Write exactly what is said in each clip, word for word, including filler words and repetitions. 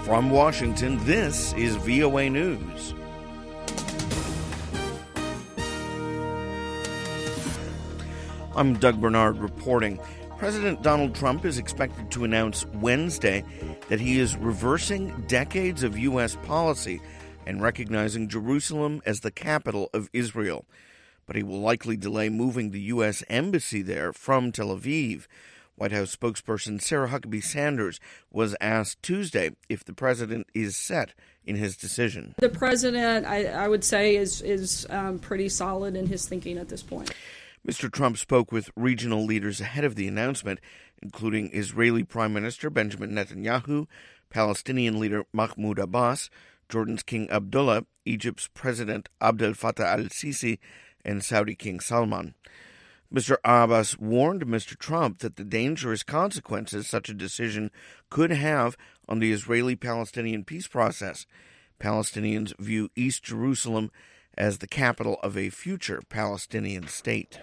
From Washington, this is V O A News. I'm Doug Bernard reporting. President Donald Trump is expected to announce Wednesday that he is reversing decades of U S policy and recognizing Jerusalem as the capital of Israel. But he will likely delay moving the U S embassy there from Tel Aviv. White House spokesperson Sarah Huckabee Sanders was asked Tuesday if the president is set in his decision. The president, I, I would say, is, is um, pretty solid in his thinking at this point. Mister Trump spoke with regional leaders ahead of the announcement, including Israeli Prime Minister Benjamin Netanyahu, Palestinian leader Mahmoud Abbas, Jordan's King Abdullah, Egypt's President Abdel Fattah al-Sisi, and Saudi King Salman. Mister Abbas warned Mister Trump that the dangerous consequences such a decision could have on the Israeli-Palestinian peace process. Palestinians view East Jerusalem as the capital of a future Palestinian state.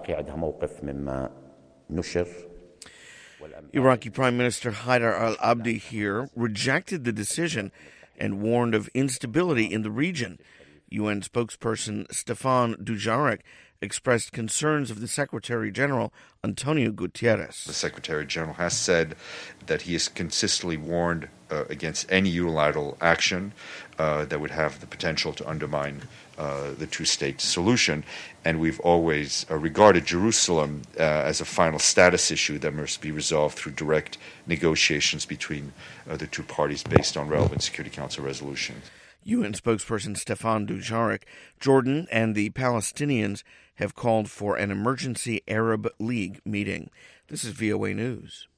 Iraqi Prime Minister Haider al-Abadi here rejected the decision and warned of instability in the region. U N spokesperson Stefan Dujarric expressed concerns of the Secretary General, Antonio Guterres. The Secretary General has said that he has consistently warned uh, against any unilateral action uh, that would have the potential to undermine uh, the two-state solution. And we've always uh, regarded Jerusalem uh, as a final status issue that must be resolved through direct negotiations between uh, the two parties based on relevant Security Council resolutions. U N spokesperson Stefan Dujarric, Jordan and the Palestinians have called for an emergency Arab League meeting. This is V O A News.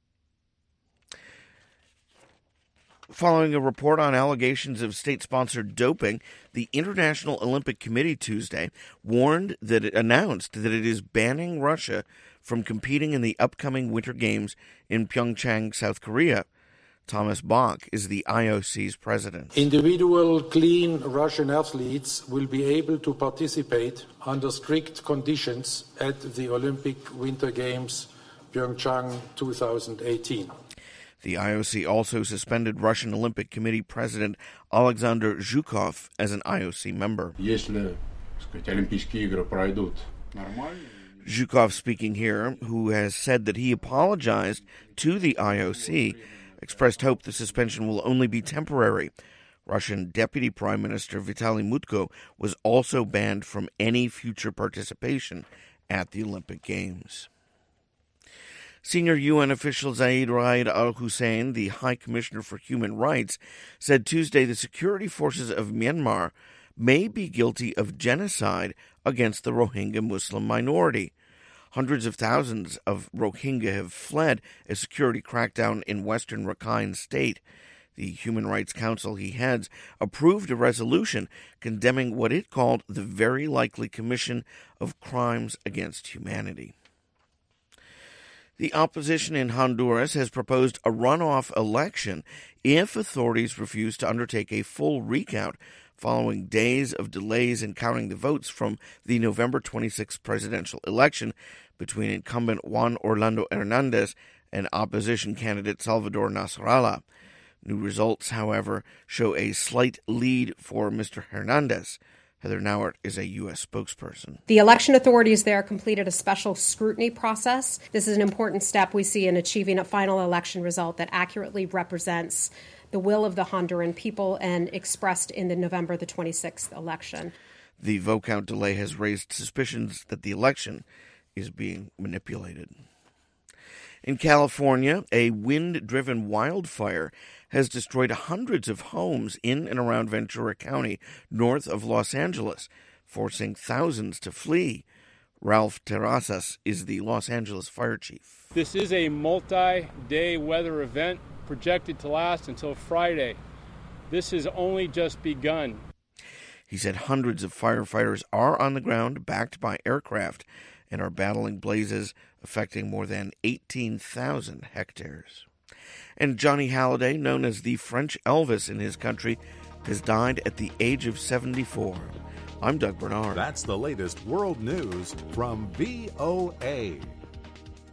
Following a report on allegations of state-sponsored doping, the International Olympic Committee Tuesday warned that it announced that it is banning Russia from competing in the upcoming Winter Games in Pyeongchang, South Korea. Thomas Bach is the I O C's president. Individual clean Russian athletes will be able to participate under strict conditions at the Olympic Winter Games Pyeongchang twenty eighteen. The I O C also suspended Russian Olympic Committee President Alexander Zhukov as an I O C member. Zhukov speaking here, who has said that he apologized to the I O C, expressed hope the suspension will only be temporary. Russian Deputy Prime Minister Vitaly Mutko was also banned from any future participation at the Olympic Games. Senior U N official Zeid Ra'ad al-Hussein, the High Commissioner for Human Rights, said Tuesday the security forces of Myanmar may be guilty of genocide against the Rohingya Muslim minority. Hundreds of thousands of Rohingya have fled a security crackdown in western Rakhine State. The Human Rights Council he heads approved a resolution condemning what it called the very likely commission of crimes against humanity. The opposition in Honduras has proposed a runoff election if authorities refuse to undertake a full recount following days of delays in counting the votes from the November twenty-sixth presidential election between incumbent Juan Orlando Hernandez and opposition candidate Salvador Nasrallah. New results, however, show a slight lead for Mister Hernandez. Heather Nauert is a U S spokesperson. The election authorities there completed a special scrutiny process. This is an important step we see in achieving a final election result that accurately represents the will of the Honduran people and expressed in the November the twenty-sixth election. The vote count delay has raised suspicions that the election is being manipulated. In California, a wind-driven wildfire has destroyed hundreds of homes in and around Ventura County, north of Los Angeles, forcing thousands to flee. Ralph Terrazas is the Los Angeles fire chief. This is a multi-day weather event projected to last until Friday. This has only just begun. He said hundreds of firefighters are on the ground, backed by aircraft, and are battling blazes affecting more than eighteen thousand hectares. And Johnny Hallyday, known as the French Elvis in his country, has died at the age of seventy-four. I'm Doug Bernard. That's the latest world news from V O A.